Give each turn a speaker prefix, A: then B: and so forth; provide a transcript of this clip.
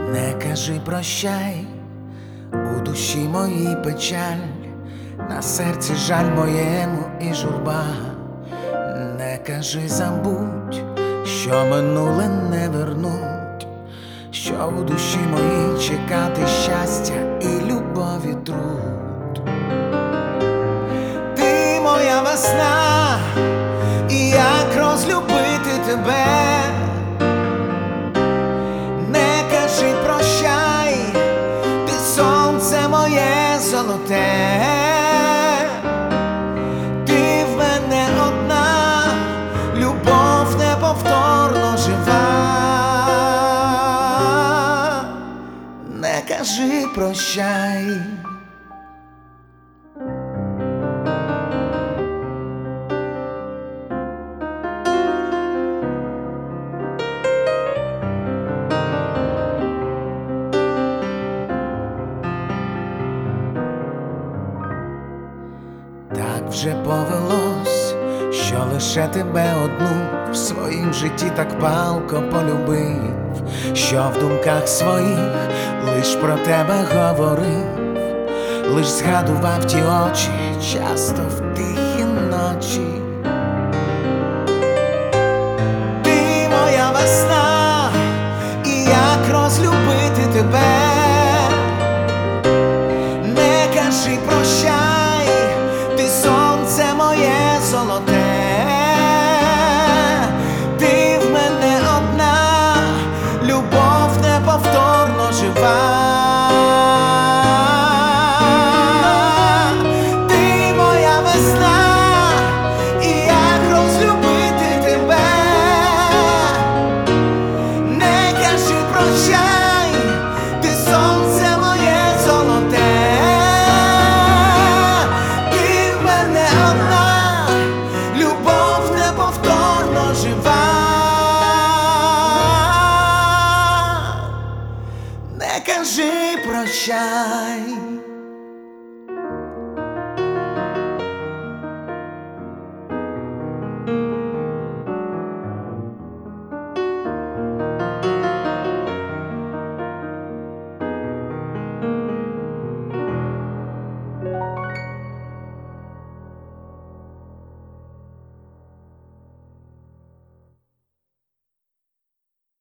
A: Не кажи прощай, у душі моїй печаль, на серці жаль моєму і журба. Не кажи забудь, що минуле не вернуть, що у душі моїй чекати щастя і любові труд. Ти моя весна, і як розлюбити тебе. Не кажи прощай, ти сонце моє золоте. Ти в мене одна, любов неповторно жива. Не кажи прощай. Так вже повелось, що лише тебе одну в своїм житті так палко полюбив, що в думках своїх лиш про тебе говорив, лиш згадував ті очі часто в тихі ночі. Ти моя весна, і як розлюбити тебе. Не кажи прощай, ти сонце моє золоте. Ти в мене одна, любов неповторно жива. Ти моя весна, і як розлюбити тебе. Не кажи прощай, ти сонце моє золоте. Не кажи прощай.